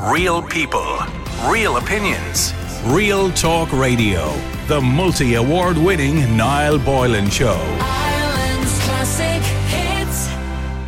Real people, real opinions, Real Talk Radio. The multi-award winning Niall Boylan Show. Ireland's classic hits.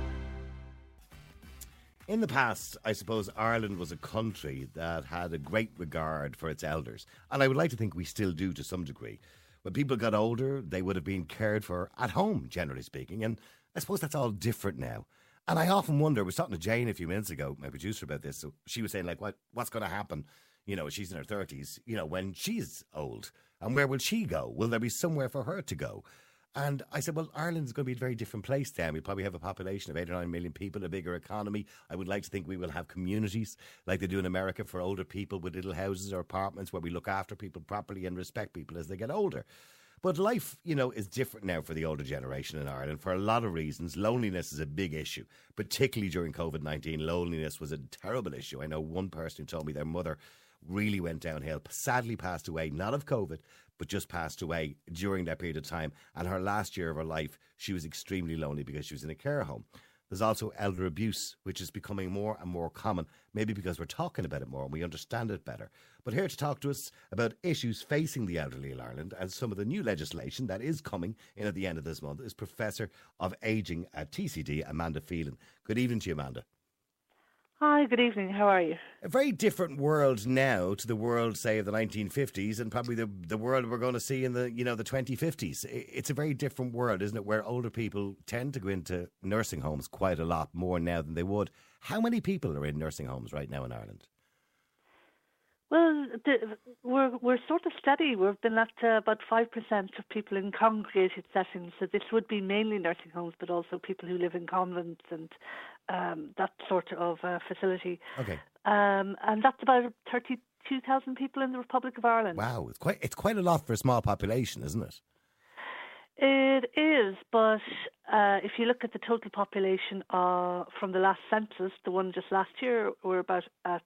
In the past, I suppose Ireland was a country that had a great regard for its elders. And I would like to think we still do to some degree. When people got older, they would have been cared for at home, generally speaking. And I suppose that's all different now. And I often wonder, I was talking to Jane a few minutes ago, my producer, about this. So she was saying, like, what's going to happen? You know, she's in her 30s, you know, when she's old. And where will she go? Will there be somewhere for her to go? And I said, well, Ireland's going to be a very different place then. We'll probably have a population of 8 or 9 million people, a bigger economy. I would like to think we will have communities like they do in America for older people with little houses or apartments where we look after people properly and respect people as they get older. But life, you know, is different now for the older generation in Ireland for a lot of reasons. Loneliness is a big issue, particularly during COVID-19. Loneliness was a terrible issue. I know one person who told me their mother really went downhill, sadly passed away, not of COVID, but just passed away during that period of time. And her last year of her life, she was extremely lonely because she was in a care home. There's also elder abuse, which is becoming more and more common, maybe because we're talking about it more and we understand it better. But here to talk to us about issues facing the elderly in Ireland and some of the new legislation that is coming in at the end of this month is Professor of Ageing at TCD, Amanda Phelan. Good evening to you, Amanda. Hi, good evening. How are you? A very different world now to the world, say, of the 1950s and probably the world we're going to see in the 2050s. It's a very different world, isn't it, where older people tend to go into nursing homes quite a lot more now than they would. How many people are in nursing homes right now in Ireland? Well, we're sort of steady. We've been at about 5% of people in congregated settings. So this would be mainly nursing homes, but also people who live in convents and that sort of facility. Okay. And that's about 32,000 people in the Republic of Ireland. Wow, it's quite a lot for a small population, isn't it? It is, but if you look at the total population from the last census, the one just last year, we're about at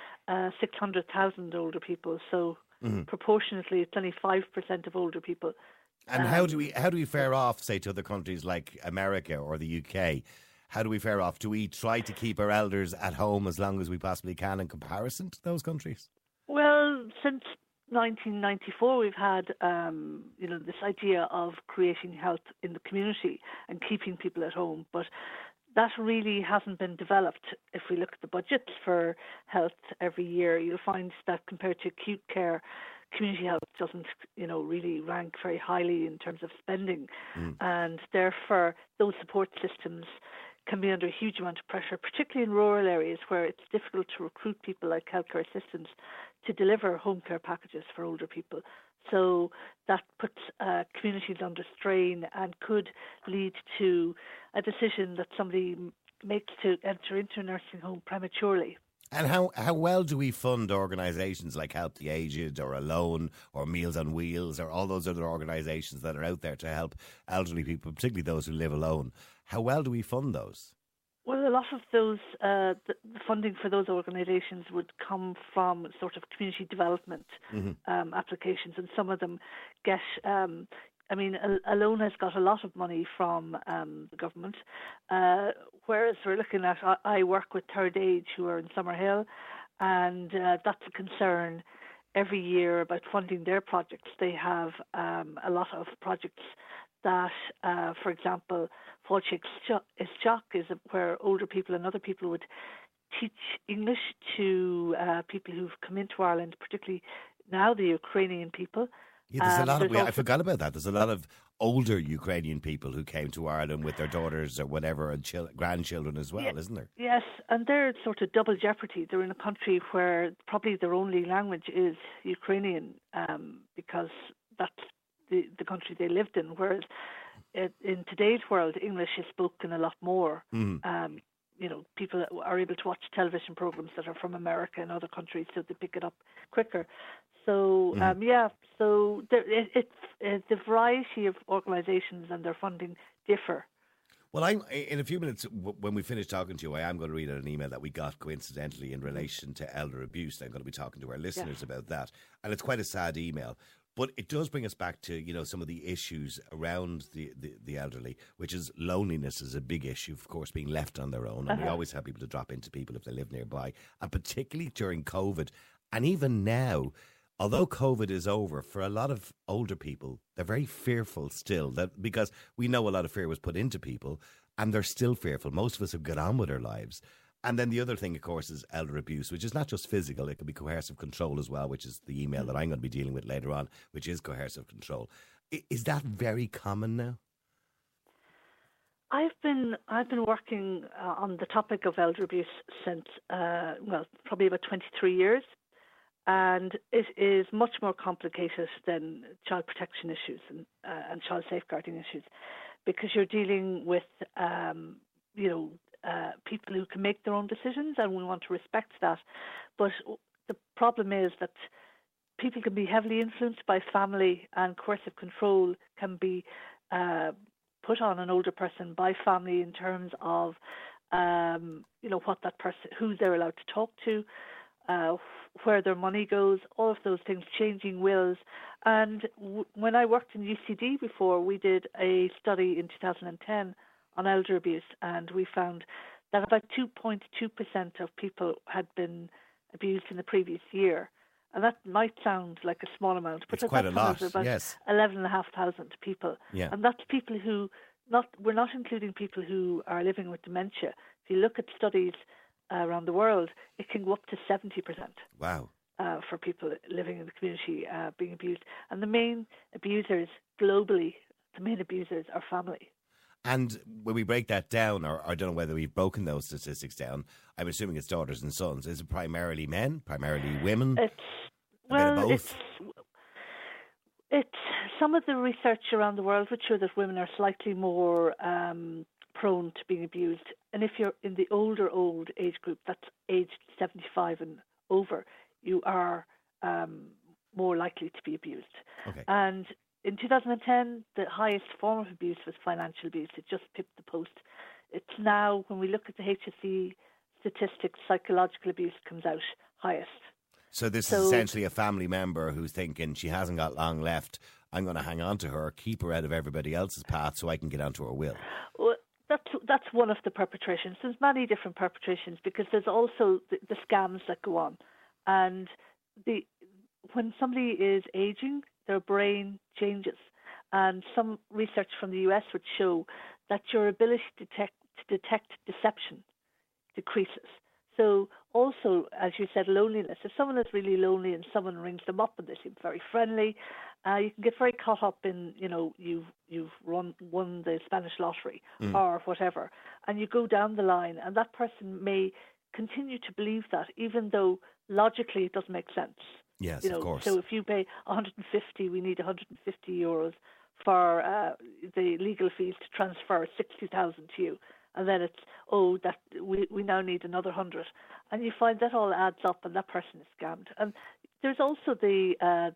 600,000 older people. So proportionately, it's only 5% of older people. And how do we fare off, say, to other countries like America or the UK? How do we fare off? Do we try to keep our elders at home as long as we possibly can in comparison to those countries? Well, since 1994, we've had this idea of creating health in the community and keeping people at home, but that really hasn't been developed. If we look at the budgets for health every year, you'll find that compared to acute care, community health doesn't, really rank very highly in terms of spending. And therefore, those support systems can be under a huge amount of pressure, particularly in rural areas where it's difficult to recruit people like healthcare assistants to deliver home care packages for older people. So that puts communities under strain and could lead to a decision that somebody makes to enter into a nursing home prematurely. And how well do we fund organisations like Help the Aged or Alone or Meals on Wheels or all those other organisations that are out there to help elderly people, particularly those who live alone? How well do we fund those? Well, a lot of those, the funding for those organisations would come from sort of community development applications, and some of them get, Alone has got a lot of money from the government, whereas we're looking at, I work with Third Age who are in Summerhill, and that's a concern every year about funding their projects. They have a lot of projects that, for example, Fáilte Isteach is where older people and other people would teach English to people who've come into Ireland, particularly now the Ukrainian people. Yeah, there's a lot of. I forgot about that. There's a lot of older Ukrainian people who came to Ireland with their daughters or whatever and grandchildren as well, isn't there? Yes, and they're sort of double jeopardy. They're in a country where probably their only language is Ukrainian, because that's the country they lived in. Whereas in today's world, English is spoken a lot more. People are able to watch television programs that are from America and other countries, so they pick it up quicker. So, so the variety of organisations and their funding differ. Well, in a few minutes, when we finish talking to you, I am going to read out an email that we got coincidentally in relation to elder abuse. I'm going to be talking to our listeners about that. And it's quite a sad email. But it does bring us back to, some of the issues around the elderly, which is loneliness is a big issue, of course, being left on their own. And we always have people to drop into people if they live nearby. And particularly during COVID, and even now, although COVID is over, for a lot of older people, they're very fearful still, that because we know a lot of fear was put into people, and they're still fearful. Most of us have got on with our lives. And then the other thing, of course, is elder abuse, which is not just physical. It can be coercive control as well, which is the email that I'm going to be dealing with later on, which is coercive control. Is that very common now? I've been working on the topic of elder abuse since, probably about 23 years. And it is much more complicated than child protection issues and child safeguarding issues, because you're dealing with, people who can make their own decisions, and we want to respect that. But the problem is that people can be heavily influenced by family, and coercive control can be put on an older person by family in terms of, what that person, who they're allowed to talk to, where their money goes, all of those things, changing wills. And when I worked in UCD before, we did a study in 2010 on elder abuse, and we found that about 2.2% of people had been abused in the previous year. And that might sound like a small amount, but it's quite a lot, about yes. 11,500 people. Yeah. And that's people who, we're not including people who are living with dementia. If you look at studies around the world, it can go up to 70%. Wow. For people living in the community being abused. And the main abusers globally, are family. And when we break that down, or I don't know whether we've broken those statistics down, I'm assuming it's daughters and sons. Is it primarily men, primarily women? It's some of the research around the world would show that women are slightly more prone to being abused. And if you're in the old age group, that's aged 75 and over, you are more likely to be abused. Okay. And in 2010, the highest form of abuse was financial abuse. It just pipped the post. It's now, when we look at the HSE statistics, psychological abuse comes out highest. So this is essentially a family member who's thinking she hasn't got long left. I'm going to hang on to her, keep her out of everybody else's path so I can get onto her will. Well, that's one of the perpetrations. There's many different perpetrations, because there's also the scams that go on. And when somebody is aging, their brain changes. And some research from the US would show that your ability to detect deception decreases. So also, as you said, loneliness. If someone is really lonely and someone rings them up and they seem very friendly, you can get very caught up in, you've won the Spanish lottery or whatever. And you go down the line, and that person may continue to believe that, even though logically it doesn't make sense. Yes, of course. So if you pay 150, we need 150 euros for the legal fees to transfer 60,000 to you. And then it's, that we now need another 100. And you find that all adds up, and that person is scammed. And there's also the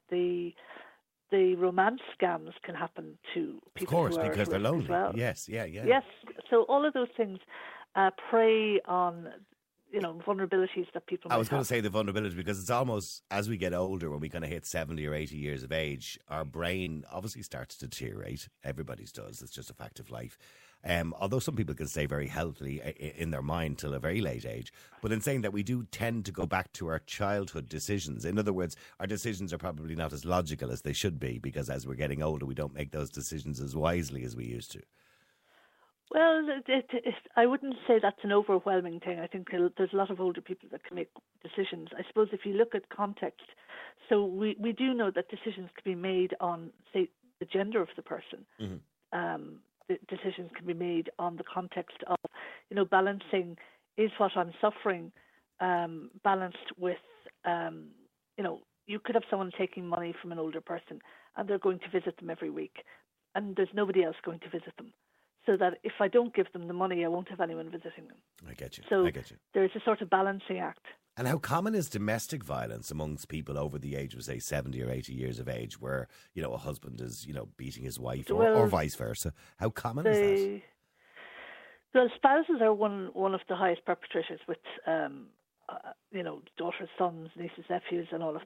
romance scams can happen to people. Of course, because they're lonely. Well. Yes, yeah. Yes, so all of those things prey on vulnerabilities that people might have. I was going to say the vulnerability, because it's almost, as we get older, when we kind of hit 70 or 80 years of age, our brain obviously starts to deteriorate. Everybody's does. It's just a fact of life. Although some people can stay very healthy in their mind till a very late age. But in saying that, we do tend to go back to our childhood decisions. In other words, our decisions are probably not as logical as they should be, because as we're getting older, we don't make those decisions as wisely as we used to. Well, I wouldn't say that's an overwhelming thing. I think there's a lot of older people that can make decisions. I suppose if you look at context, so we do know that decisions can be made on, say, the gender of the person. Mm-hmm. The decisions can be made on the context of, balancing, is what I'm suffering balanced with, you could have someone taking money from an older person and they're going to visit them every week, and there's nobody else going to visit them. So that if I don't give them the money, I won't have anyone visiting them. I get you. So I get you. There's a sort of balancing act. And how common is domestic violence amongst people over the age of, say, 70 or 80 years of age, where, a husband is, beating his wife, or vice versa? How common is that? Well, spouses are one of the highest perpetrators with, daughters, sons, nieces, nephews, and all of that.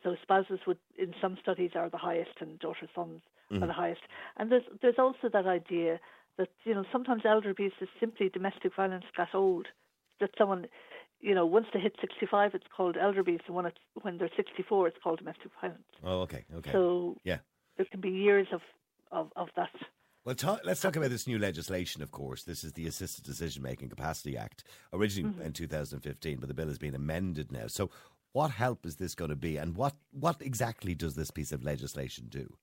So spouses would, in some studies, are the highest, and daughter sons are the highest. And there's also that idea that, sometimes elder abuse is simply domestic violence got old. That someone, once they hit 65, it's called elder abuse, and when they're 64, it's called domestic violence. Oh, okay. So yeah, there can be years of that. Well, let's talk about this new legislation, of course. This is the Assisted Decision-Making Capacity Act, originally in 2015, but the bill has been amended now. So what help is this going to be, and what exactly does this piece of legislation do?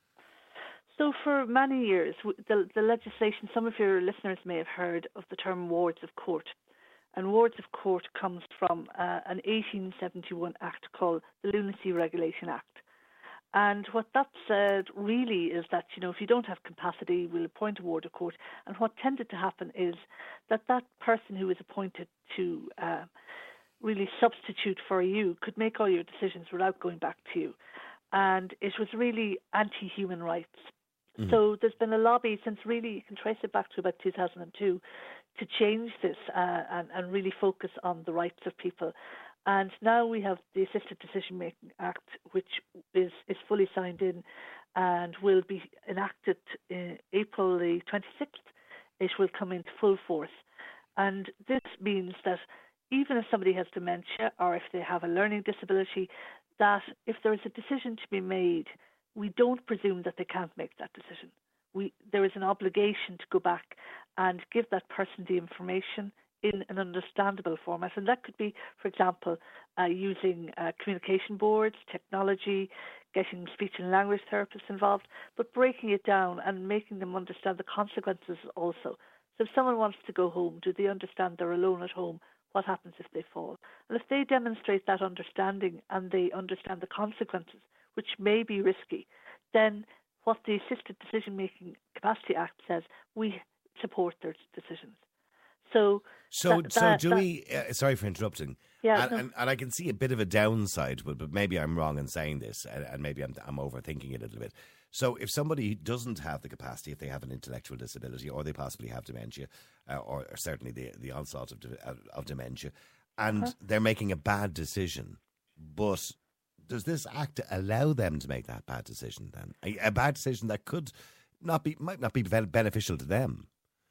So for many years, the legislation, some of your listeners may have heard of the term wards of court. And wards of court comes from an 1871 act called the Lunacy Regulation Act. And what that said really is that, if you don't have capacity, we'll appoint a ward of court. And what tended to happen is that person who was appointed to really substitute for you could make all your decisions without going back to you. And it was really anti-human rights. Mm-hmm. So there's been a lobby since really, you can trace it back to about 2002, to change this and really focus on the rights of people. And now we have the Assisted Decision Making Act, which is fully signed in and will be enacted April the 26th. It will come into full force. And this means that even if somebody has dementia or if they have a learning disability, that if there is a decision to be made, we don't presume that they can't make that decision. There is an obligation to go back and give that person the information in an understandable format. And that could be, for example, using communication boards, technology, getting speech and language therapists involved, but breaking it down and making them understand the consequences also. So if someone wants to go home, do they understand they're alone at home? What happens if they fall? And if they demonstrate that understanding and they understand the consequences, which may be risky, then what the Assisted Decision-Making Capacity Act says, we support their decisions. So do we? Sorry for interrupting. Yeah, and I can see a bit of a downside, but maybe I'm wrong in saying this, and maybe I'm overthinking it a little bit. So if somebody doesn't have the capacity, if they have an intellectual disability, or they possibly have dementia, or certainly the onslaught of dementia, and they're making a bad decision, but does this act allow them to make that bad decision then? A bad decision that might not be beneficial to them?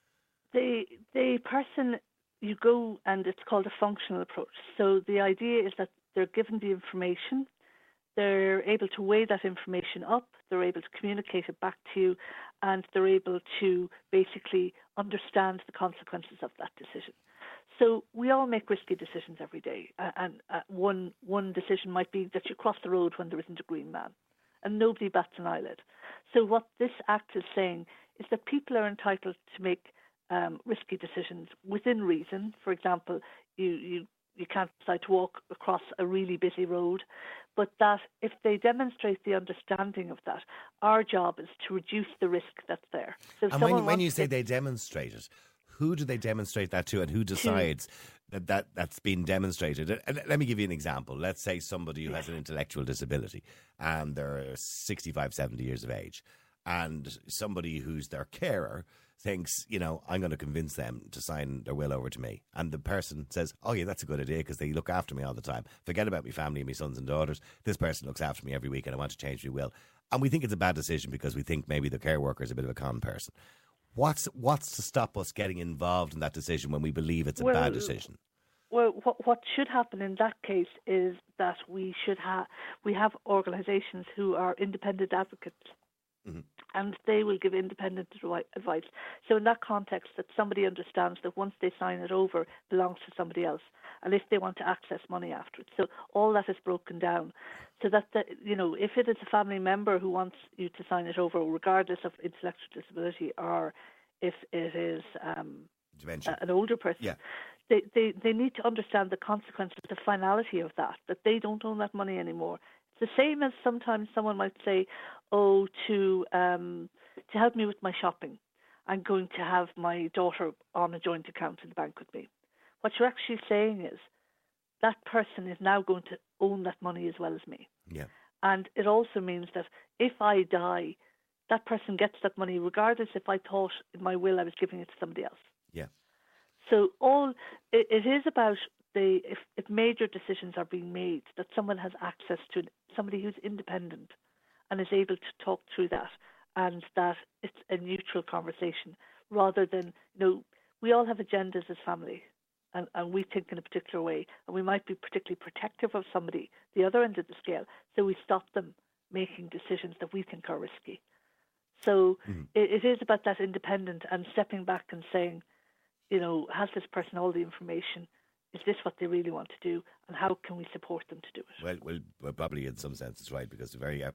The person, you go, and it's called a functional approach. So the idea is that they're given the information, they're able to weigh that information up, they're able to communicate it back to you, and they're able to basically understand the consequences of that decision. So we all make risky decisions every day, and one decision might be that you cross the road when there isn't a green man, and nobody bats an eyelid. So what this act is saying is that people are entitled to make risky decisions within reason. For example, you can't decide to walk across a really busy road, but that if they demonstrate the understanding of that, our job is to reduce the risk that's there. So and when you say they demonstrate it, who do they demonstrate that to, and who decides that's been demonstrated? And let me give you an example. Let's say somebody who has an intellectual disability and they're 65, 70 years of age, and somebody who's their carer thinks, I'm going to convince them to sign their will over to me. And the person says, oh yeah, that's a good idea because they look after me all the time. Forget about my family and my sons and daughters. This person looks after me every week and I want to change my will. And we think it's a bad decision because we think maybe the care worker is a bit of a con person. What's to stop us getting involved in that decision when we believe it's a bad decision? Well, what should happen in that case is that we have organisations who are independent advocates. Mm-hmm. And they will give independent advice. So in that context, that somebody understands that once they sign it over, it belongs to somebody else. And if they want to access money afterwards. So all that is broken down. So that, if it is a family member who wants you to sign it over, regardless of intellectual disability, or if it is an older person, they need to understand the consequences, the finality of that they don't own that money anymore. It's the same as sometimes someone might say, to help me with my shopping, I'm going to have my daughter on a joint account in the bank with me. What you're actually saying is that person is now going to own that money as well as me. Yeah. And it also means that if I die, that person gets that money regardless if I thought in my will I was giving it to somebody else. Yeah. So it is about if major decisions are being made, that someone has access to somebody who's independent and is able to talk through that, and that it's a neutral conversation rather than, we all have agendas as family, and we think in a particular way, and we might be particularly protective of somebody, the other end of the scale, so we stop them making decisions that we think are risky. So it is about that independent and stepping back and saying, has this person all the information? Is this what they really want to do? And how can we support them to do it? Well, probably in some sense it's right, because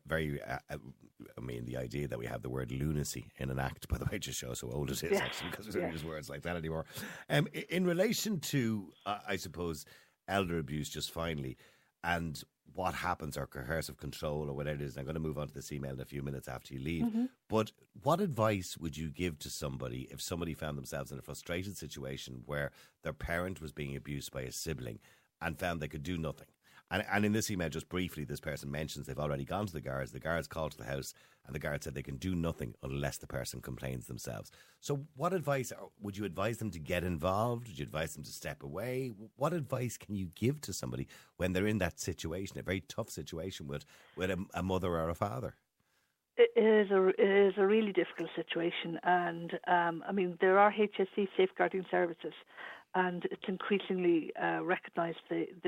the idea that we have the word lunacy in an act, by the way, just shows how old it is, actually, because we don't use words like that anymore. In relation to, I suppose, elder abuse, just finally, and what happens, or coercive control, or whatever it is. I'm going to move on to this email in a few minutes after you leave. But what advice would you give to somebody if somebody found themselves in a frustrated situation where their parent was being abused by a sibling and found they could do nothing? And in this email, just briefly, this person mentions they've already gone to the guards called to the house, and the guards said they can do nothing unless the person complains themselves. So what advice, would you advise them to get involved? Would you advise them to step away? What advice can you give to somebody when they're in that situation, a very tough situation with a mother or a father? It is a really difficult situation, and there are HSE safeguarding services, and it's increasingly recognised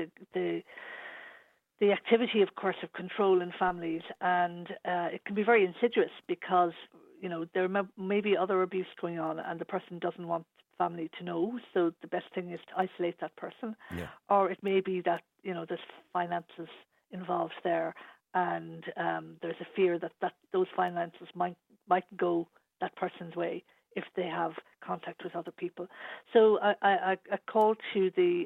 the activity of coercive control in families, and it can be very insidious because there may be other abuse going on, and the person doesn't want family to know. So the best thing is to isolate that person, or it may be that there's finances involved there, and there's a fear that those finances might go that person's way if they have contact with other people. So I call to the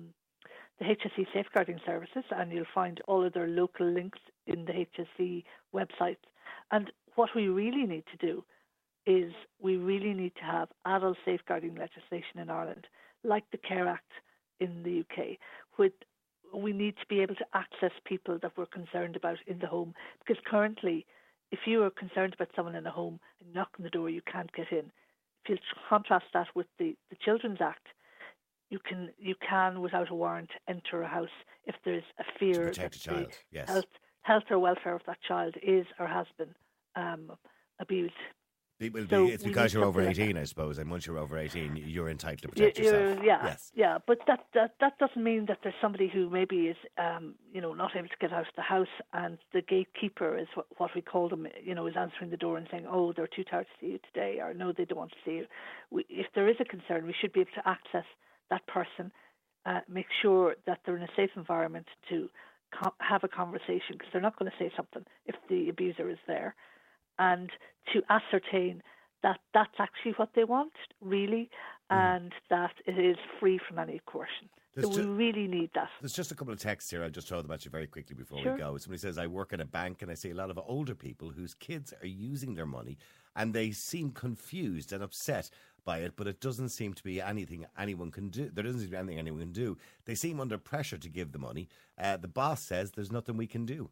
HSE safeguarding services, and you'll find all of their local links in the HSE website. And what we really need to do is we really need to have adult safeguarding legislation in Ireland, like the Care Act in the UK, with we need to be able to access people that we're concerned about in the home, because currently, if you are concerned about someone in a home and knock on the door, you can't get in. If you contrast that with the Children's Act, you can without a warrant enter a house if there's a fear that the health or welfare of that child is or has been abused. It's because you're over 18, I suppose, and once you're over 18, you're entitled to protect yourself. Yeah, but that doesn't mean that there's somebody who maybe is, not able to get out of the house, and the gatekeeper is what we call them, is answering the door and saying, oh, they're too tired to see you today, or no, they don't want to see you. If there is a concern, we should be able to access that person, make sure that they're in a safe environment to have a conversation, because they're not going to say something if the abuser is there, and to ascertain that that's actually what they want, really, and that it is free from any coercion. So we really need that. There's just a couple of texts here. I'll just throw them at you very quickly before we go. Somebody says, I work at a bank and I see a lot of older people whose kids are using their money and they seem confused and upset by it, but it doesn't seem to be anything anyone can do. There doesn't seem to be anything anyone can do. They seem under pressure to give the money. The boss says there's nothing we can do.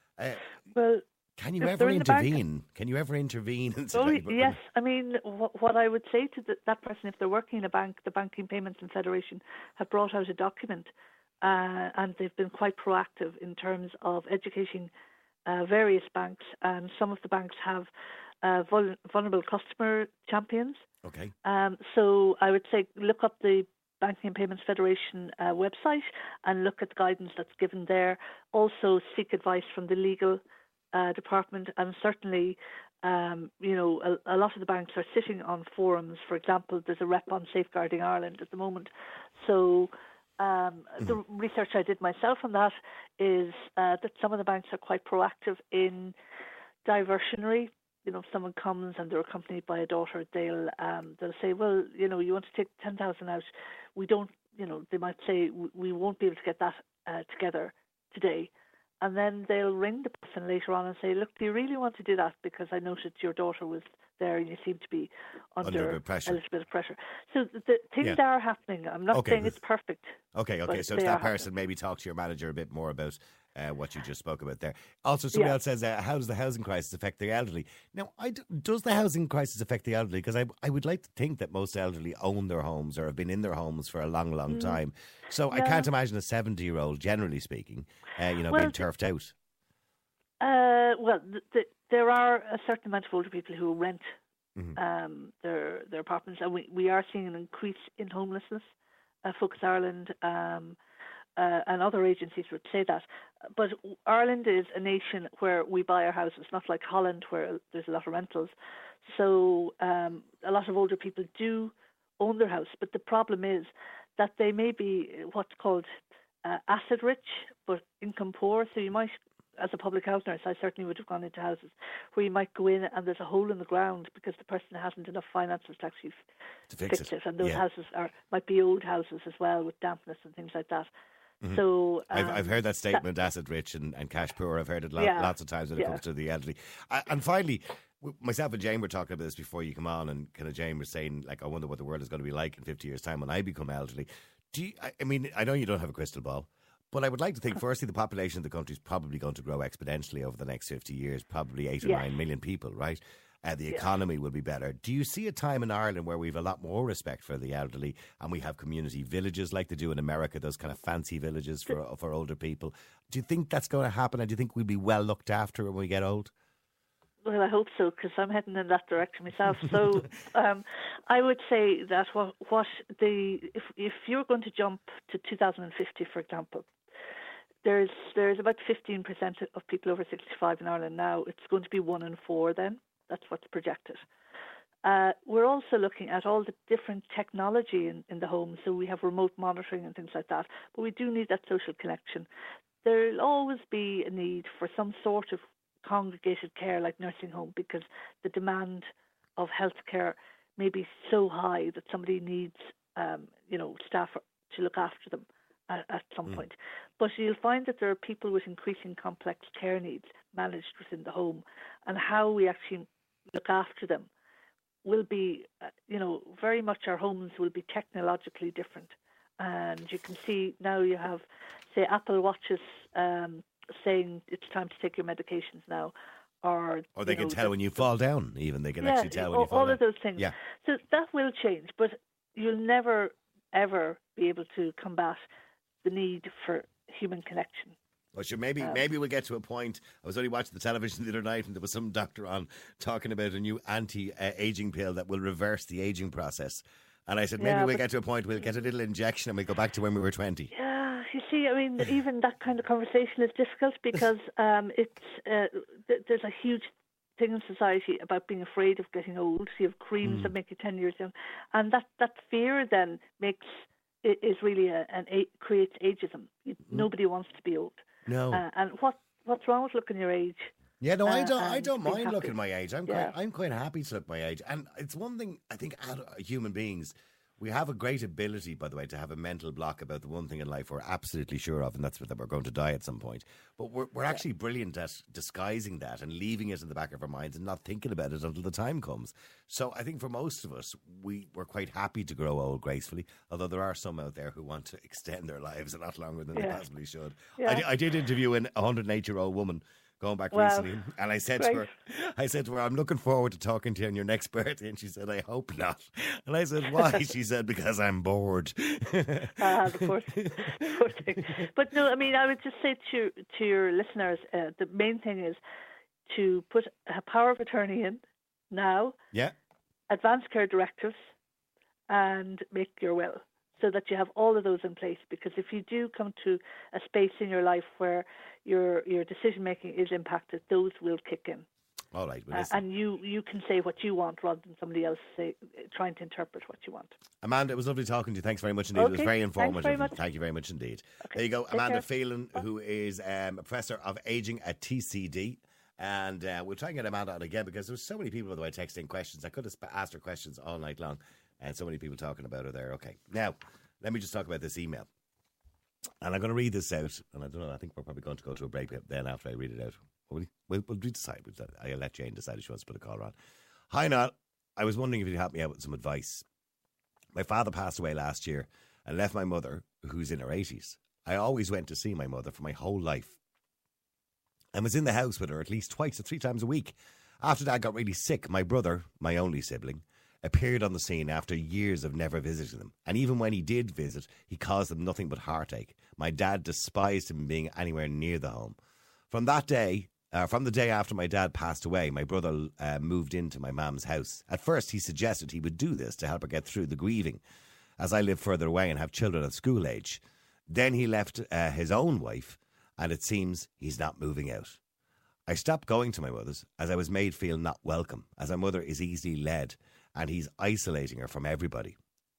Can you ever intervene? Can you ever intervene? Yes. I mean, what I would say to that person, if they're working in a bank, the Banking Payments and Federation have brought out a document, and they've been quite proactive in terms of educating various banks, and some of the banks have vulnerable customer champions. Okay. So I would say look up the Banking and Payments Federation website and look at the guidance that's given there. Also seek advice from the legal department, and certainly, a lot of the banks are sitting on forums. For example, there's a rep on Safeguarding Ireland at the moment. So the research I did myself on that is that some of the banks are quite proactive in diversionary. If someone comes and they're accompanied by a daughter, they'll say, well, you want to take 10,000 out. We don't, they might say, we won't be able to get that together today. And then they'll ring the person later on and say, look, do you really want to do that? Because I noticed your daughter was there, and you seem to be under a bit of pressure. little bit of pressure. So the things are happening. I'm not saying it's perfect. Okay. but So they to are that person, happening. maybe talk to your manager a bit more about what you just spoke about there. Also, somebody else says, how does the housing crisis affect the elderly? Now, does the housing crisis affect the elderly? Because I would like to think that most elderly own their homes or have been in their homes for a long, long time. So I can't imagine a 70-year-old, generally speaking, being turfed out. There are a certain amount of older people who rent their apartments, and we are seeing an increase in homelessness. Focus Ireland and other agencies would say that. But Ireland is a nation where we buy our houses, not like Holland where there's a lot of rentals. So a lot of older people do own their house, but the problem is that they may be what's called asset rich but income poor. So you might, as a public house nurse, I certainly would have gone into houses where you might go in and there's a hole in the ground because the person hasn't enough finances to actually fix it. And those houses might be old houses as well with dampness and things like that. So I've heard that statement, asset rich and cash poor. I've heard it lots of times when it comes to the elderly. And finally, myself and Jane were talking about this before you come on, and kind of Jane was saying, like, I wonder what the world is going to be like in 50 years' time when I become elderly. I know you don't have a crystal ball, but I would like to think, firstly, the population of the country is probably going to grow exponentially over the next 50 years, probably 8 or 9 million people, right? The economy will be better. Do you see a time in Ireland where we have a lot more respect for the elderly and we have community villages like they do in America, those kind of fancy villages for older people? Do you think that's going to happen, and do you think we'll be well looked after when we get old? Well, I hope so, because I'm heading in that direction myself. So I would say that if you're going to jump to 2050, for example, there's about 15% of people over 65 in Ireland now. It's going to be 1 in 4 then. That's what's projected. We're also looking at all the different technology in the home. So we have remote monitoring and things like that. But we do need that social connection. There'll always be a need for some sort of congregated care like nursing home, because the demand of healthcare may be so high that somebody needs staff to look after them at some point. But you'll find that there are people with increasing complex care needs managed within the home, and how we actually look after them will be, very much our homes will be technologically different. And you can see now you have, say, Apple Watches saying it's time to take your medications now. Or they can tell when you fall down, even. They can actually tell when you fall down. All of those things. Yeah. So that will change, but you'll never, ever be able to combat the need for human connection. Well, sure, maybe we'll get to a point. I was only watching the television the other night, and there was some doctor on talking about a new anti-aging pill that will reverse the aging process. And I said, maybe we'll get to a point, we'll get a little injection and we'll go back to when we were 20. Yeah, you see, I mean, even that kind of conversation is difficult because there's a huge thing in society about being afraid of getting old. So you have creams that make you 10 years young. And that fear then is really creates ageism. Nobody wants to be old. No. And what's wrong with looking your age? Yeah, no, I don't mind looking my age. I'm quite happy to look my age. And it's one thing, I think, human beings, we have a great ability, by the way, to have a mental block about the one thing in life we're absolutely sure of, and that's that we're going to die at some point. But we're actually brilliant at disguising that and leaving it in the back of our minds and not thinking about it until the time comes. So I think for most of us, we're quite happy to grow old gracefully, although there are some out there who want to extend their lives a lot longer than they possibly should. Yeah. I did interview an 108-year-old woman going back recently, and I said to her, I'm looking forward to talking to you on your next birthday, and she said, I hope not. And I said, why? She said, because I'm bored. The poor thing. But no, I mean, I would just say to your listeners, the main thing is to put a power of attorney in now, advance care directives, and make your will, so that you have all of those in place. Because if you do come to a space in your life where your decision making is impacted, those will kick in. All right, and you can say what you want rather than somebody else trying to interpret what you want. Amanda, it was lovely talking to you. Thanks very much indeed. Okay, it was very informative. Very much. Thank you very much indeed. Okay, there you go, take Amanda care. Phelan, who is a professor of ageing at TCD. And we'll try and get Amanda on again, because there's so many people, by the way, texting questions. I could have asked her questions all night long, and so many people talking about her there. Okay, now let me just talk about this email. And I'm going to read this out, and I don't know, I think we're probably going to go to a break then after I read it out. We'll decide. I'll let Jane decide if she wants to put a caller on. Hi, Niall. I was wondering if you'd help me out with some advice. My father passed away last year and left my mother, who's in her 80s. I always went to see my mother for my whole life and was in the house with her at least twice or three times a week. After Dad got really sick, my brother, my only sibling, appeared on the scene after years of never visiting them. And even when he did visit, he caused them nothing but heartache. My dad despised him being anywhere near the home. From the day after my dad passed away, my brother moved into my mum's house. At first, he suggested he would do this to help her get through the grieving, as I live further away and have children at school age. Then he left his own wife, and it seems he's not moving out. I stopped going to my mother's as I was made feel not welcome, as my mother is easily led, and he's isolating her from everybody.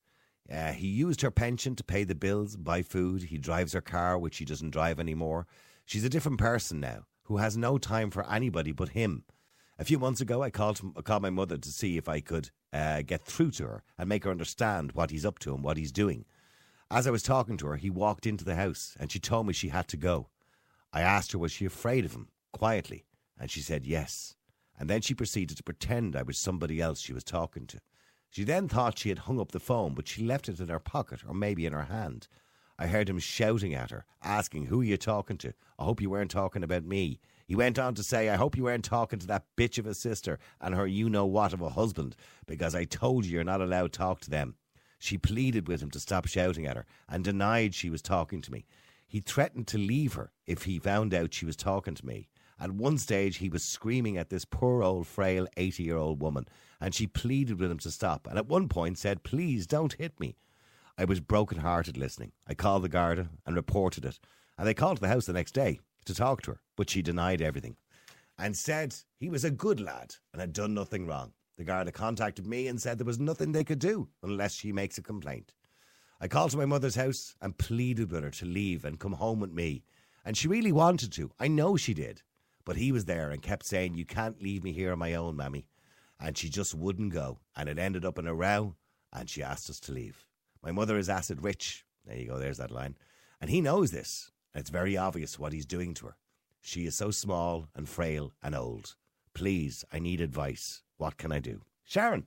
He used her pension to pay the bills, buy food. He drives her car, which she doesn't drive anymore. She's a different person now, who has no time for anybody but him. A few months ago, I called my mother to see if I could get through to her and make her understand what he's up to and what he's doing. As I was talking to her, he walked into the house and she told me she had to go. I asked her, was she afraid of him, quietly, and she said yes. And then she proceeded to pretend I was somebody else she was talking to. She then thought she had hung up the phone, but she left it in her pocket or maybe in her hand. I heard him shouting at her, asking, who are you talking to? I hope you weren't talking about me. He went on to say, I hope you weren't talking to that bitch of a sister and her you-know-what of a husband, because I told you you're not allowed to talk to them. She pleaded with him to stop shouting at her and denied she was talking to me. He threatened to leave her if he found out she was talking to me. At one stage, he was screaming at this poor old frail 80-year-old woman, and she pleaded with him to stop, and at one point said, please don't hit me. I was broken-hearted listening. I called the Garda and reported it, and they called to the house the next day to talk to her, but she denied everything and said he was a good lad and had done nothing wrong. The Garda contacted me and said there was nothing they could do unless she makes a complaint. I called to my mother's house and pleaded with her to leave and come home with me, and she really wanted to. I know she did. But he was there and kept saying, you can't leave me here on my own, Mammy. And she just wouldn't go. And it ended up in a row, and she asked us to leave. My mother is acid rich. There you go, there's that line. And he knows this. And it's very obvious what he's doing to her. She is so small and frail and old. Please, I need advice. What can I do? Sharon.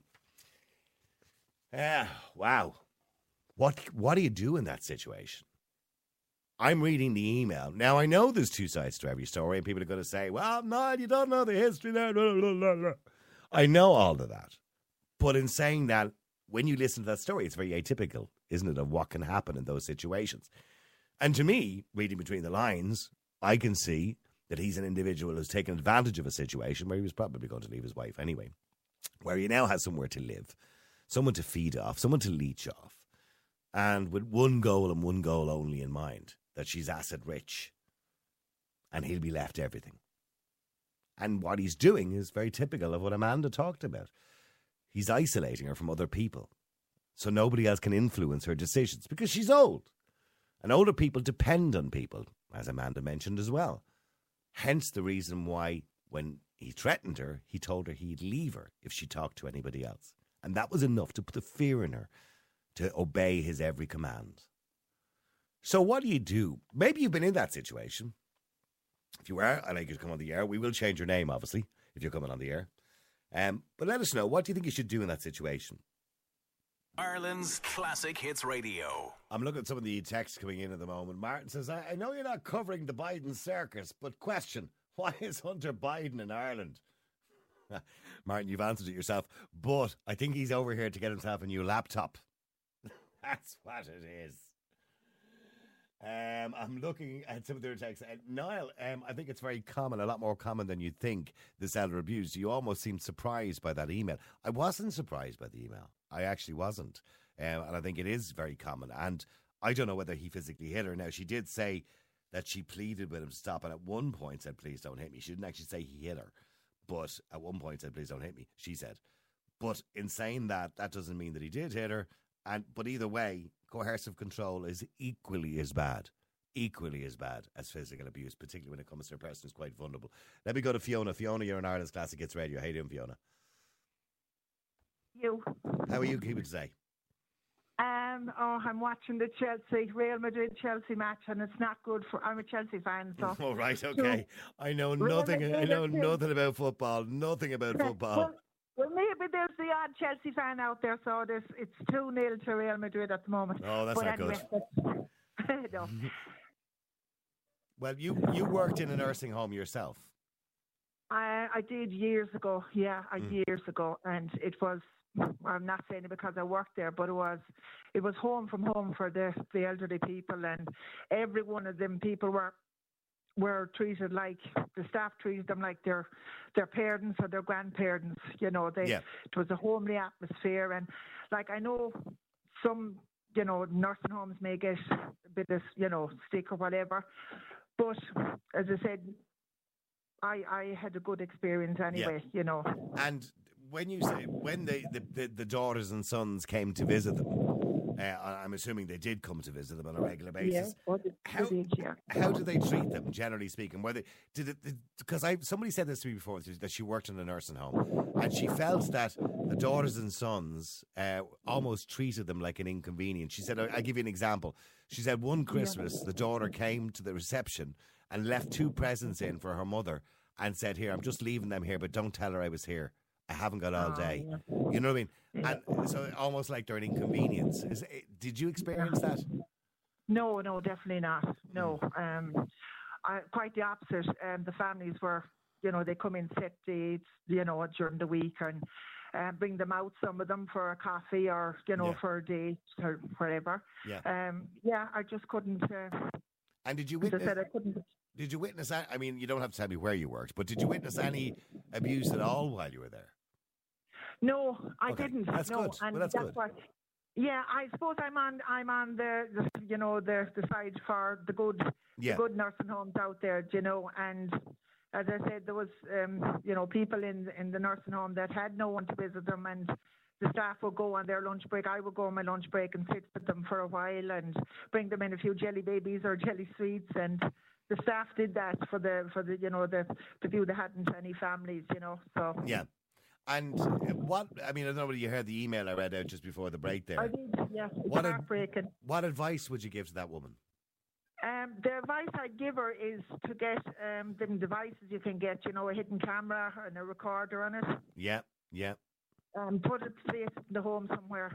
Wow. What do you do in that situation? I'm reading the email. Now, I know there's two sides to every story, and people are going to say, well, no, you don't know the history there. Blah, blah, blah, blah. I know all of that. But in saying that, when you listen to that story, it's very atypical, isn't it, of what can happen in those situations. And to me, reading between the lines, I can see that he's an individual who's taken advantage of a situation where he was probably going to leave his wife anyway, where he now has somewhere to live, someone to feed off, someone to leech off, and with one goal and one goal only in mind, that she's asset rich and he'll be left everything. And what he's doing is very typical of what Amanda talked about. He's isolating her from other people so nobody else can influence her decisions because she's old. And older people depend on people, as Amanda mentioned as well. Hence the reason why when he threatened her, he told her he'd leave her if she talked to anybody else. And that was enough to put the fear in her to obey his every command. So what do? Maybe you've been in that situation. If you are, and I could come on the air, we will change your name, obviously, if you're coming on the air. But let us know, what do you think you should do in that situation? Ireland's Classic Hits Radio. I'm looking at some of the texts coming in at the moment. Martin says, I know you're not covering the Biden circus, but question, why is Hunter Biden in Ireland? Martin, you've answered it yourself, but I think he's over here to get himself a new laptop. That's what it is. I'm looking at some of their texts. Niall, I think it's very common, a lot more common than you'd think, this elder abuse. You almost seemed surprised by that email. I wasn't surprised by the email. I actually wasn't. And I think it is very common. And I don't know whether he physically hit her. Now, she did say that she pleaded with him to stop, and at one point said, please don't hit me. She didn't actually say he hit her, but at one point said, please don't hit me, she said. But in saying that, that doesn't mean that he did hit her. But either way, coercive control is equally as bad as physical abuse, particularly when it comes to a person who's quite vulnerable. Let me go to Fiona. Fiona, you're on Ireland's Classic Hits Radio. How you doing, Fiona? You. How are you keeping today? I'm watching the Real Madrid-Chelsea match, and it's not good for... I'm a Chelsea fan, so... Oh, right, okay. I know nothing about football. Nothing about football. Well, Well, maybe there's the odd Chelsea fan out there, so it's 2-0 to Real Madrid at the moment. Oh, that's not good. No. Well, you worked in a nursing home yourself. I did years ago, years ago, and it was. I'm not saying it because I worked there, but it was home from home for the elderly people, and every one of them people were treated like the staff treated them like their parents or their grandparents. You know, it was a homely atmosphere, and like I know some nursing homes may get a bit of stick or whatever, but as I said, I had a good experience anyway. And when you say when the daughters and sons came to visit them, I'm assuming they did come to visit them on a regular basis. How did they treat them, generally speaking? Because somebody said this to me before that she worked in a nursing home, and she felt that the daughters and sons almost treated them like an inconvenience. She said, "I'll give you an example." She said one Christmas the daughter came to the reception and left 2 presents in for her mother and said, "Here, I'm just leaving them here, but don't tell her I was here. I haven't got all day." You know what I mean? Yeah. And so almost like they're an inconvenience. Did you experience that? No, definitely not. No. Quite the opposite. The families were, they come in set dates, during the week and bring them out, some of them for a coffee or, for a date or whatever. Yeah. I just couldn't. And did you witness? I said I couldn't. Did you witness that? I mean, you don't have to tell me where you worked, but did you witness any abuse at all while you were there? No, I didn't. That's good. And that's good. Yeah, I suppose I'm on the side for the good nursing homes out there, and as I said, there was people in the nursing home that had no one to visit them, and the staff would go on their lunch break. I would go on my lunch break and sit with them for a while and bring them in a few jelly babies or jelly sweets, and the staff did that for the few that hadn't any families, So yeah. And I don't know whether you heard the email I read out just before the break there. I did, yeah. It's heartbreaking. What advice would you give to that woman? The advice I'd give her is to get them devices you can get, a hidden camera and a recorder on it. Yeah. Put it safe in the home somewhere.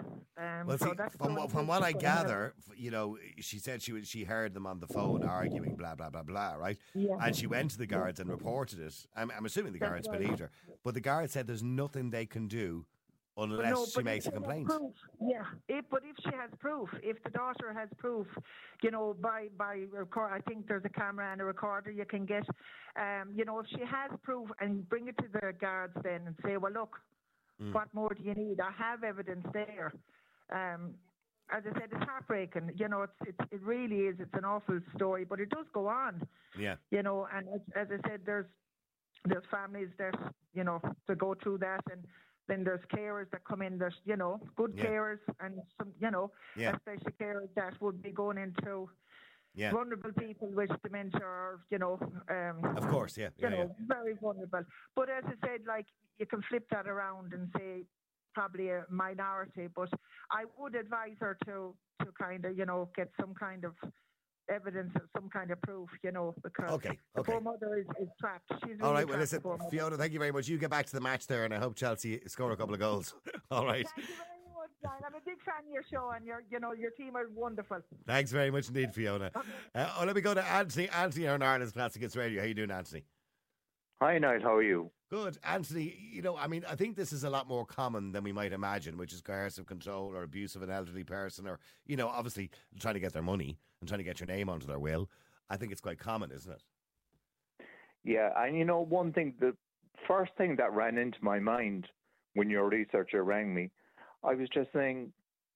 From what I gather, she said she heard them on the phone arguing, blah blah blah blah, right? Yeah. And she went to the guards and reported it. I'm assuming the guards believed her, but the guards said there's nothing they can do unless she makes a complaint. But if she has proof, if the daughter has proof, by record, I think there's a camera and a recorder you can get. If she has proof, and bring it to the guards then and say, well, look. What more do you need? I have evidence there. As I said, it's heartbreaking. It really is. It's an awful story, but it does go on. Yeah. And as I said, there's families that to go through that, and then there's carers that come in. There's good carers and some especially carers that would be going into. Yeah. Vulnerable people with dementia or, of course, very vulnerable. But as I said, like, you can flip that around and say probably a minority, but I would advise her to kind of, get some kind of evidence, some kind of proof, because the poor mother is trapped. She's really all right, well, listen, Fiona, thank you very much. You get back to the match there, and I hope Chelsea score a couple of goals. All right. Thank you very much. I'm a big fan of your show, and your team are wonderful. Thanks very much indeed, Fiona. Let me go to Anthony. Anthony on Ireland's Classic Hits Radio. How you doing, Anthony? Hi, Niall. How are you? Good. Anthony, I think this is a lot more common than we might imagine, which is coercive control or abuse of an elderly person or, obviously trying to get their money and trying to get your name onto their will. I think it's quite common, isn't it? Yeah, and one thing, the first thing that ran into my mind when your researcher rang me, I was just saying,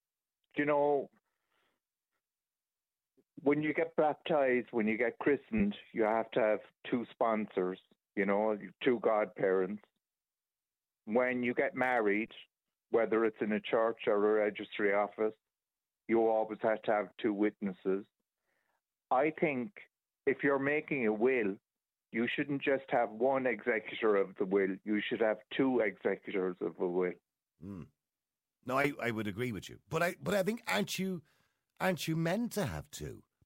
when you get baptized, when you get christened, you have to have 2 sponsors, 2 godparents. When you get married, whether it's in a church or a registry office, you always have to have 2 witnesses. I think if you're making a will, you shouldn't just have 1 executor of the will. You should have 2 executors of the will. Mm. No, I would agree with you, but I think aren't you meant to have 2?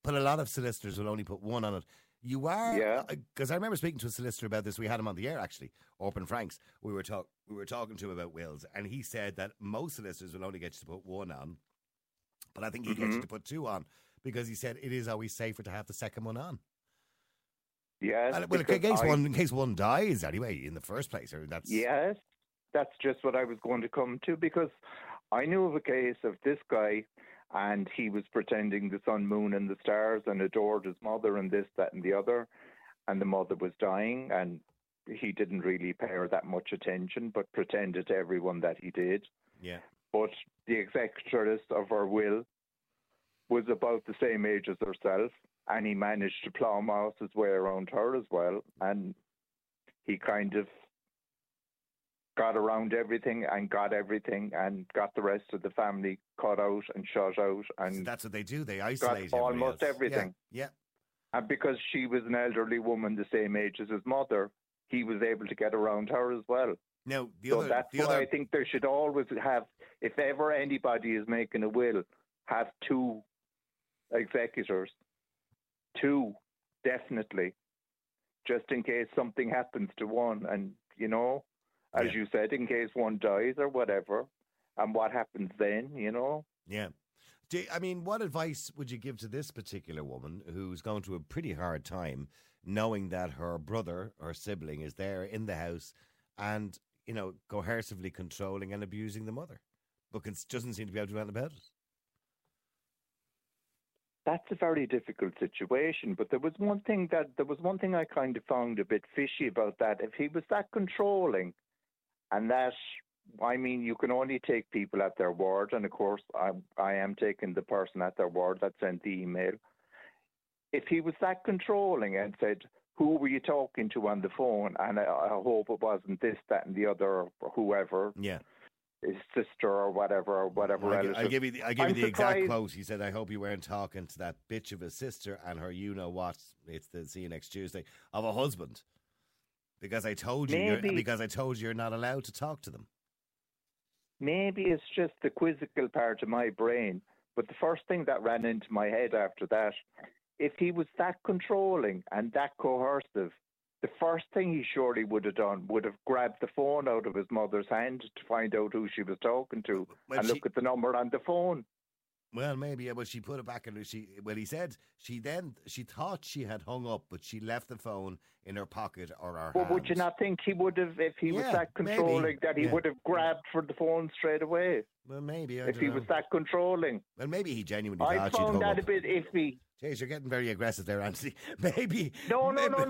But a lot of solicitors will only put one on it. You are, Yeah. because I remember speaking to a solicitor about this. We had him on the air actually, Orphan Franks. We were talking to him about wills, and he said that most solicitors will only get you to put one on, but I think he gets you to put two on because he said it is always safer to have the second one on. Yes. And, well, in case one dies anyway in the first place, or that's Yes, that's just what I was going to come to, because I knew of a case of this guy, and he was pretending the sun, moon, and the stars, and adored his mother, and this, that, and the other, and the mother was dying, and he didn't really pay her that much attention, but pretended to everyone that he did. yeah. But the executress of her will was about the same age as herself, and he managed to plough mouse his way around her as well, and he kind of got around everything and got the rest of the family cut out and shut out, and So that's what they do. They isolate got everybody almost else. everything. Yeah. And because she was an elderly woman the same age as his mother, he was able to get around her as well. Now So that's why I think there should always have, if ever anybody is making a will, have two executors. Two, definitely. Just in case something happens to one, and, as Yeah. you said, in case one dies or whatever, and what happens then, Yeah. What advice would you give to this particular woman who's going through a pretty hard time, knowing that her brother or sibling is there in the house and, coercively controlling and abusing the mother, but doesn't seem to be able to do anything about it? That's a very difficult situation, but there was one thing I kind of found a bit fishy about that. If he was that controlling, and that, you can only take people at their word, and of course I am taking the person at their word that sent the email. If he was that controlling and said, who were you talking to on the phone, and I hope it wasn't this, that, and the other, or whoever, Yeah. his sister or whatever relative. I'll give you the I'm exact surprised- quote. He said, "I hope you weren't talking to that bitch of a sister and her you-know-what, it's the see you next Tuesday, of a husband. Because I told you you're not allowed to talk to them." Maybe it's just the quizzical part of my brain, but the first thing that ran into my head after that, if he was that controlling and that coercive, the first thing he surely would have done would have grabbed the phone out of his mother's hand to find out who she was talking to and look at the number on the phone. Well, maybe, but she put it back in. He said she thought she had hung up, but she left the phone in her pocket or her But hand. would you not think he would have, if he was Yeah, that controlling, maybe. that he Yeah. would have grabbed for the phone straight away? Well, maybe. If he was that controlling. Well, maybe he genuinely I thought she'd hung found that up. a bit iffy. Jeez, you're getting very aggressive there, Anthony. Maybe. No, I'm not.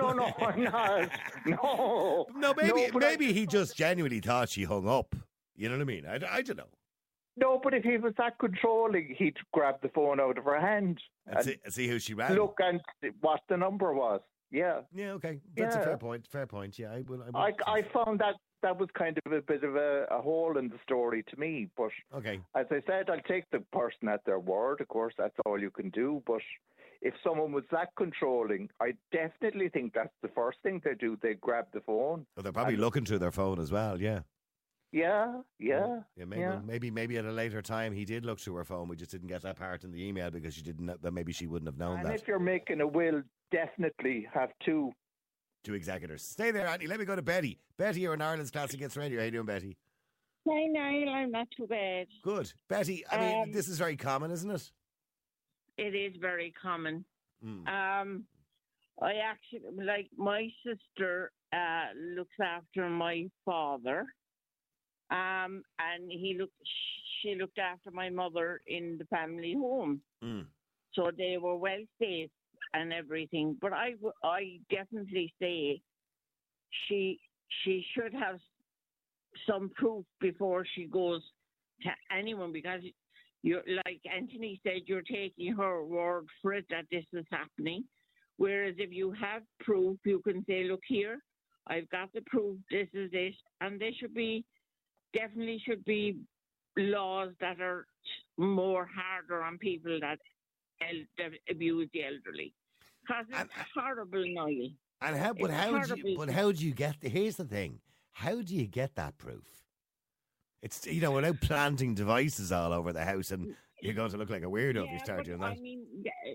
No. No, maybe, No, but maybe he just genuinely thought she hung up. You know what I mean? I don't know. No, but if he was that controlling, he'd grab the phone out of her hand And see who she rang. look and what the number was. Yeah. Yeah, okay. That's a Yeah. fair point. Fair point. Yeah, I will. I found that was kind of a bit of a hole in the story to me. But Okay. as I said, I'll take the person at their word. Of course, that's all you can do. But if someone was that controlling, I definitely think that's the first thing they do. They grab the phone. Well, they're probably looking through their phone as well. Yeah. Yeah. Maybe at a later time he did look through her phone. We just didn't get that part in the email because she didn't. That maybe she wouldn't have known And that. if you're making a will, definitely have two. Two executors. Stay there, Andy. Let me go to Betty. Betty, you're in Ireland's Classic Hits Radio. How you doing, Betty? Hi, Niall. I'm not too bad. Good, Betty. I mean, this is very common, isn't it? It is very common. Mm. I actually, like, my sister looks after my father, and she looked after my mother in the family home. Mm. So they were well safe and everything. But I definitely say she should have some proof before she goes to anyone, because you're, like Anthony said, you're taking her word for it that this is happening. Whereas if you have proof, you can say, look here, I've got the proof, this is it. And there definitely should be laws that are more harder on people that abuse the elderly. Because it's horrible, Niall. And how do you get? Here's the thing: how do you get that proof? It's without planting devices all over the house, and you're going to look like a weirdo if you start doing that. I mean,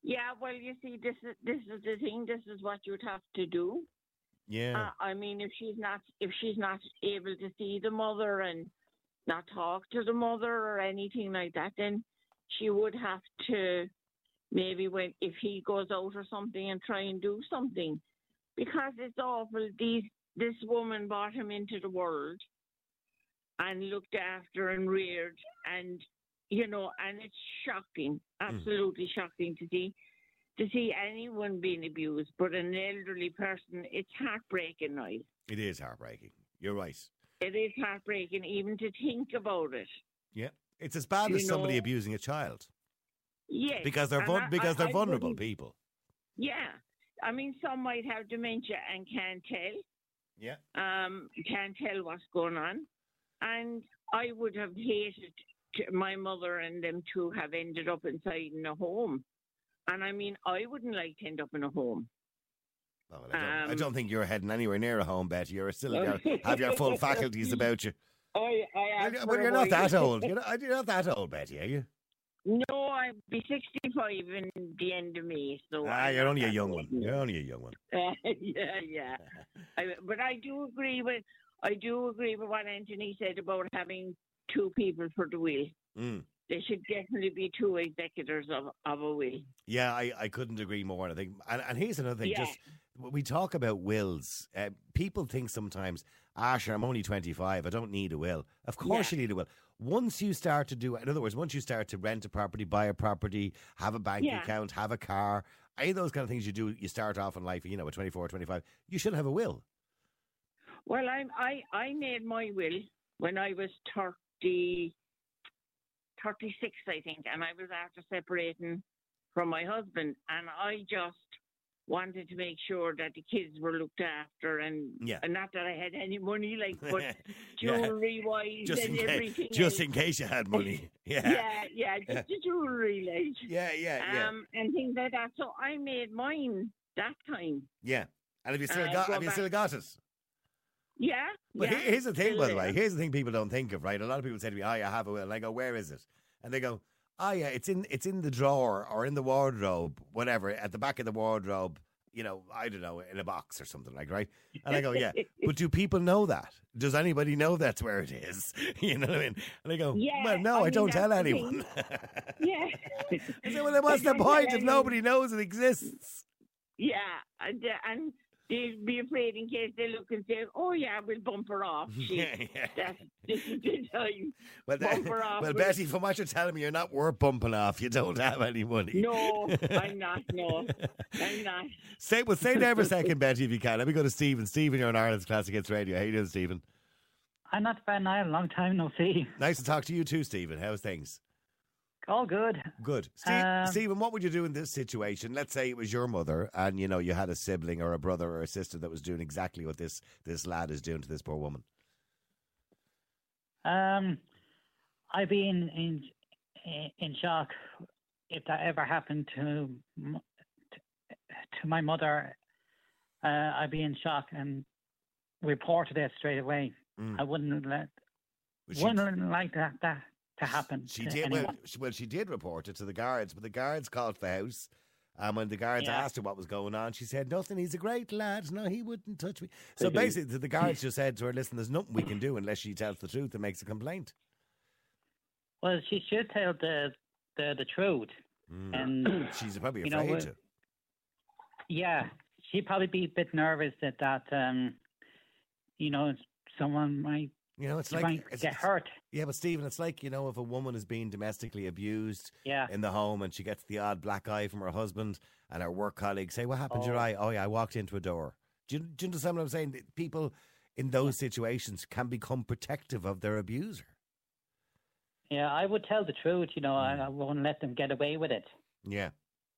Yeah, well, you see, this is the thing. This is what you'd have to do. Yeah. I mean, if she's not able to see the mother and not talk to the mother or anything like that, then she would have to maybe if he goes out or something and try and do something, because it's awful. This woman brought him into the world and looked after and reared, and and it's shocking, absolutely shocking to see anyone being abused, but an elderly person, it's heartbreaking, Niall. It is heartbreaking. You're right. It is heartbreaking even to think about it. Yeah. It's as bad as somebody abusing a child. Yes. Because they're vulnerable people. Yeah. I mean, some might have dementia and can't tell. Yeah. Can't tell what's going on. And I would have hated my mother and them to have ended up inside in a home. And I mean, I wouldn't like to end up in a home. Well, I don't think you're heading anywhere near a home, Betty. You're still have your full faculties about you. But you're not that old. You're not that old, Betty, are you? No, I'll be 65 in the end of May. So you're only a young one. You're only a young one. Yeah. But I do agree with what Anthony said about having two people for the will. There should definitely be two executors of a will. Yeah, I couldn't agree more. I think, and here's another thing. Yeah. Just we talk about wills. People think sometimes, sure, I'm only 25. I don't need a will. Of course, you need a will. Once you start to do, in other words, once you start to rent a property, buy a property, have a bank account, have a car, any of those kind of things you do, you start off in life, at 24, 25, you should have a will. Well, I made my will when I was 36, I think, and I was after separating from my husband, and I just wanted to make sure that the kids were looked after, and not that I had any money, but jewellery wise and everything. Just in case you had money. Just the jewellery, and things like that. So I made mine that time. Yeah, and have you still got it? Yeah. But here's the thing, by the way. Here's the thing people don't think of, right? A lot of people say to me, I have a will. And I go, where is it? And they go, it's in the drawer or in the wardrobe, whatever, at the back of the wardrobe, I don't know, in a box or something right? And I go, yeah. But do people know that? Does anybody know that's where it is? You know what I mean? And I go, well, no, I don't tell anyone. Yeah. I say, well, what's the point if nobody knows it exists? Yeah, and they'd be afraid in case they look and say, "Oh yeah, we'll bump her off." This is the time. Bump her off. Well, Betty, from what you're telling me, you're not worth bumping off. You don't have any money. No, I'm not. No, I'm not. Stay there for a second, Betty, if you can. Let me go to Stephen. Stephen, you're on Ireland's Classic Hits Radio. How you doing, Stephen? I'm not bad now. Long time no see. Nice to talk to you too, Stephen. How's things? All good. Good. Stephen, what would you do in this situation? Let's say it was your mother and, you had a sibling or a brother or a sister that was doing exactly what this lad is doing to this poor woman. I'd be in shock if that ever happened to my mother. I'd be in shock and reported it straight away. I wouldn't like that to happen. She did. Well, she did report it to the guards, but the guards called the house. And when the guards asked her what was going on, she said, "Nothing. He's a great lad. No, he wouldn't touch me." So basically, the guards just said to her, "Listen, there's nothing we can do unless she tells the truth and makes a complaint." Well, she should tell the truth, and she's probably afraid to. Yeah, she'd probably be a bit nervous that someone might. It's like get hurt. Yeah, but Stephen, it's like, if a woman is being domestically abused in the home and she gets the odd black eye from her husband and her work colleagues say, "What happened to your eye?" "Oh, yeah, I walked into a door." Do you understand what I'm saying? People in those situations can become protective of their abuser. Yeah, I would tell the truth, I won't let them get away with it. Yeah.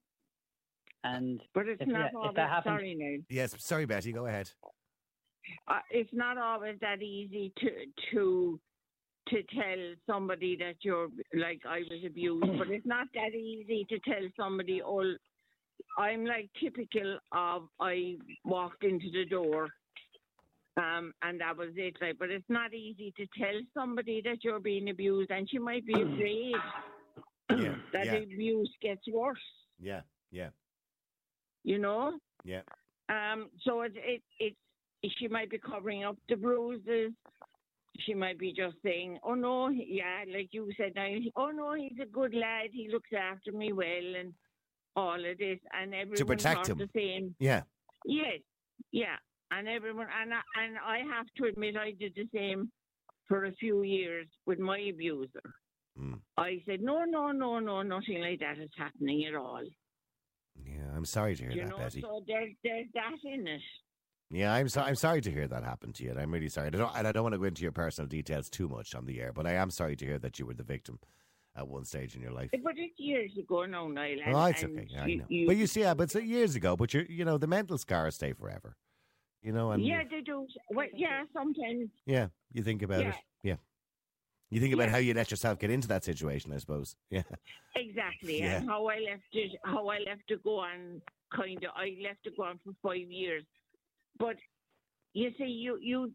But it's not always, sorry, Neil. Yes, sorry, Betty, go ahead. It's not always that easy to tell somebody that you're, like, I was abused, but it's not that easy to tell somebody, I'm like typical of, I walked into the door, and that was it. But it's not easy to tell somebody that you're being abused, and she might be afraid that the abuse gets worse. Yeah. Yeah. You know? Yeah. So it's she might be covering up the bruises. She might be just saying, "Oh no, yeah," like you said. Now, "Oh no, he's a good lad. He looks after me well," and all of this, and everyone protect thought him. the same. Yeah. Yes, yeah, and everyone, and I have to admit, I did the same for a few years with my abuser. I said, no, nothing like that is happening at all. Yeah, I'm sorry to hear that, Betty. So there's that in it. Yeah, I'm sorry to hear that happened to you. And I'm really sorry. I don't want to go into your personal details too much on the air, but I am sorry to hear that you were the victim at one stage in your life. But it's years ago now, Niall. Oh, it's okay. Yeah, I know. But you see, but it's years ago. But the mental scars stay forever. And yeah, they do. Well, yeah, sometimes. Yeah, you think about it. Yeah. You think about how you let yourself get into that situation, I suppose. Yeah. Exactly. Yeah. And how I left to go on I left to go on for 5 years. But you see,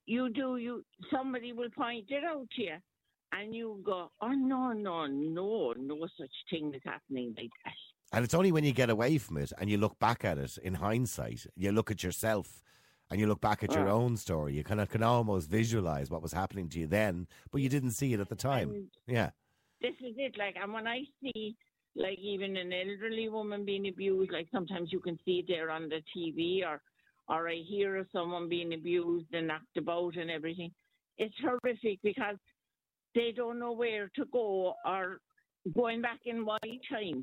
somebody will point it out to you and you go, oh no such thing is happening like that. And it's only when you get away from it and you look back at it in hindsight, you look at yourself and you look back at your own story, you kind of can almost visualize what was happening to you then, but you didn't see it at the time. And yeah. This is it. And when I see, even an elderly woman being abused, sometimes you can see it there on the TV or I hear of someone being abused and knocked about and everything. It's horrific because they don't know where to go, or going back in my time,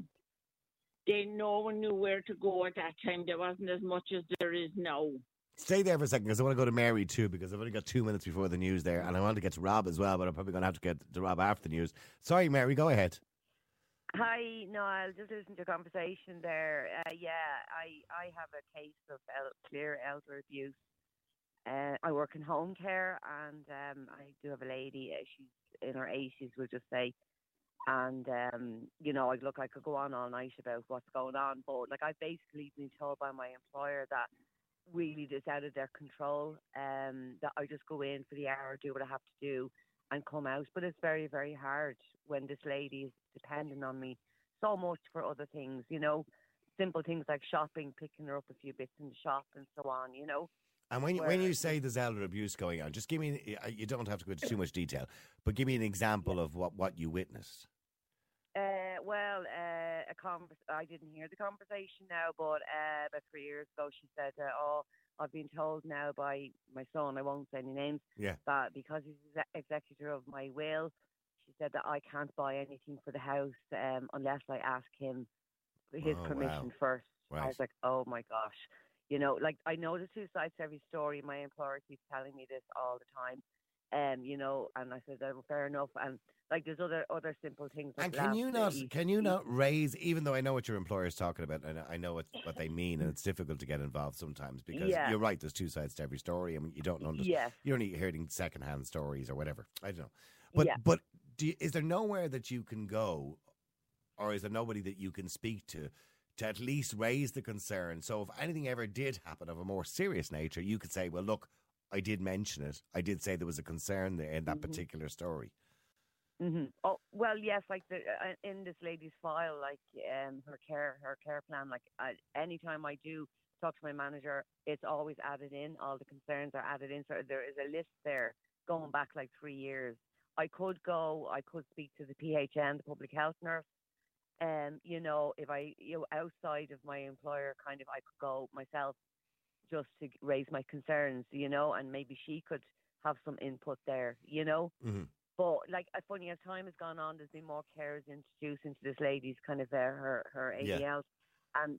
no one knew where to go at that time. There wasn't as much as there is now. Stay there for a second because I want to go to Mary too, because I've only got 2 minutes before the news there, and I want to get to Rob as well, but I'm probably going to have to get to Rob after the news. Sorry, Mary, go ahead. Hi, Niall. Just listening to your conversation there. I have a case of clear elder abuse. I work in home care, and I do have a lady. She's in her 80s, we'll just say. And, I could go on all night about what's going on, but I've basically been told by my employer that really it's out of their control, that I just go in for the hour, do what I have to do and come out. But it's very, very hard when this lady is dependent on me so much for other things, simple things like shopping, picking her up a few bits in the shop and so on, And when you say there's elder abuse going on, just give me, you don't have to go into too much detail, but give me an example of what you witnessed. I didn't hear the conversation now, but about 3 years ago, she said, I've been told now by my son, I won't say any names, that because he's the executor of my will, she said that I can't buy anything for the house unless I ask him his permission first. Right. I was like, oh my gosh. I know the two sides to every story. My employer keeps telling me this all the time. And I said, oh, fair enough. And there's other simple things. And can you not raise, even though I know what your employer is talking about, and I know what they mean, and it's difficult to get involved sometimes because you're right. There's two sides to every story. I mean, you don't understand. You're only hearing secondhand stories or whatever. I don't know. But is there nowhere that you can go, or is there nobody that you can speak to at least raise the concern? So if anything ever did happen of a more serious nature, you could say, well, look, I did mention it. I did say there was a concern there in that particular story. Mm-hmm. Oh well, yes. In this lady's file, her care plan. Anytime I do talk to my manager, it's always added in. All the concerns are added in. So there is a list there going back 3 years. I could speak to the PHN, the public health nurse. If I outside of my employer, I could go myself, just to raise my concerns, and maybe she could have some input there, Mm-hmm. But funny, as time has gone on, there's been more carers introduced into this lady's her ADLs, and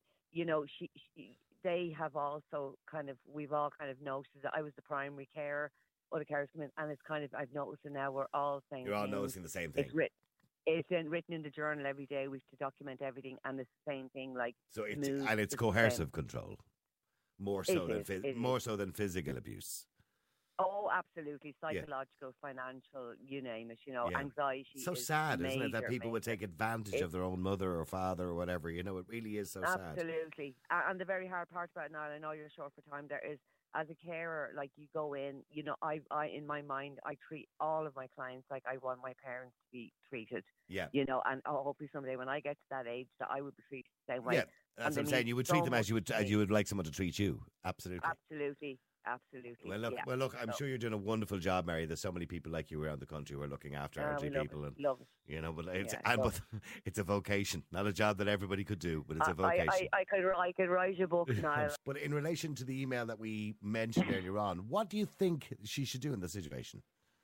they have also we've all noticed that I was the primary carer, other carers come in, and it's I've noticed that now we're all saying you're all noticing the same thing. It's written in the journal every day. We have to document everything, and it's the same thing. It's coercive control. More so than physical abuse. Oh, absolutely. Psychological, financial, you name it, anxiety. So sad, isn't it, that people would take advantage of their own mother or father or whatever, it really is so sad. Absolutely. And the very hard part about it now, I know you're short for time, there is, as a carer, you go in, I in my mind, I treat all of my clients like I want my parents to be treated. Yeah. And hopefully someday when I get to that age that I would be treated the same way. Yeah. That's and what I'm saying. You would treat them as you would like someone to treat you. Absolutely. Absolutely. Well, look. I'm sure you're doing a wonderful job, Mary. There's so many people like you around the country who are looking after elderly people, and love it. you know. But it's a vocation, not a job that everybody could do. But it's a vocation. I could write a book now. But in relation to the email that we mentioned earlier on, what do you think she should do in this situation?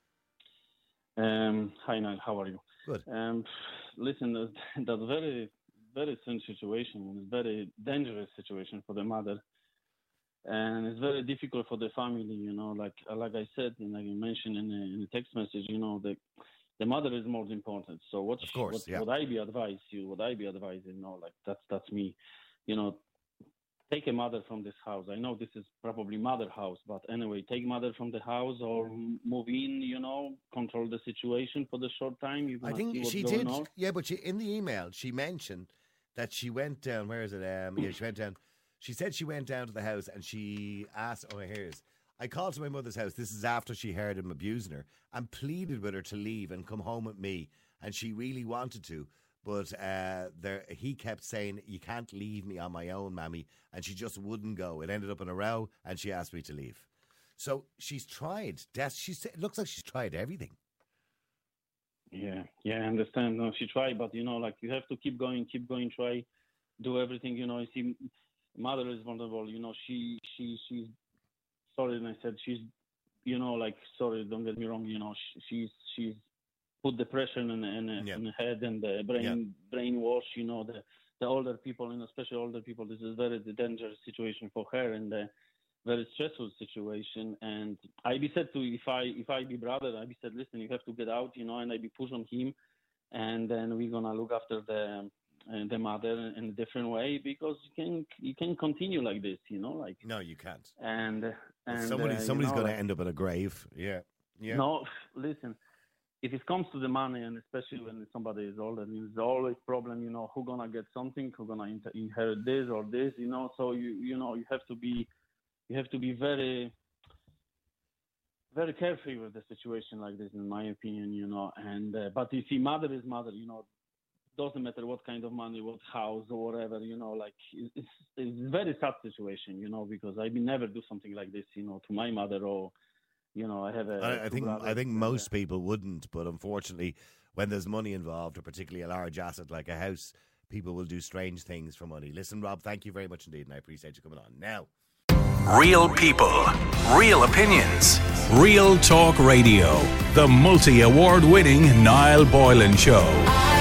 Hi, Niall. How are you? Good. Listen, that's a very, very strange situation, and a very dangerous situation for the mother. And it's very difficult for the family, you know, like I said, and like you mentioned in the text message, you know, the mother is more important. So what I be advising, you know, like that's me, you know, take a mother from this house. I know this is probably mother house, but anyway, take mother from the house or move in, you know, control the situation for the short time. I think she did. Yeah, but in the email, she mentioned that she went down. Where is it? She went down. She said she went down to the house and she asked, I called to my mother's house. This is after she heard him abusing her, and pleaded with her to leave and come home with me. And she really wanted to, but he kept saying, you can't leave me on my own, Mammy. And she just wouldn't go. It ended up in a row and she asked me to leave. So she's tried. It looks like she's tried everything. Yeah, I understand. No, she tried, but, you know, like you have to keep going, try, do everything, you know. You see, mother is vulnerable, you know, she's sorry, and I said she's, you know, like, sorry, don't get me wrong, you know, she's put depression in the head and the brainwash, you know, the older people, and especially older people. This is very dangerous situation for her, and a very stressful situation. And I be said to, if I be brother, I be said, listen, you have to get out, you know, and I be push on him, and then we're gonna look after the mother in a different way, because you can continue like this, you know, like. No, you can't. And somebody's you know, going to end up in a grave. Yeah. No, listen. If it comes to the money, and especially when somebody is older, there's always problem. You know, who gonna get something? Who gonna inherit this or this? You know, so you know you have to be very, very careful with the situation like this, in my opinion. You know, and but you see, mother is mother. You know. Doesn't matter what kind of money, what house or whatever, you know, like it's a very sad situation, you know, because I would never do something like this, you know, to my mother, or, you know, I have I think most people wouldn't, but unfortunately, when there's money involved, or particularly a large asset like a house, people will do strange things for money. Listen, Rob, thank you very much indeed, and I appreciate you coming on. Now, real people, real opinions, Real Talk Radio, the multi-award winning Niall Boylan Show.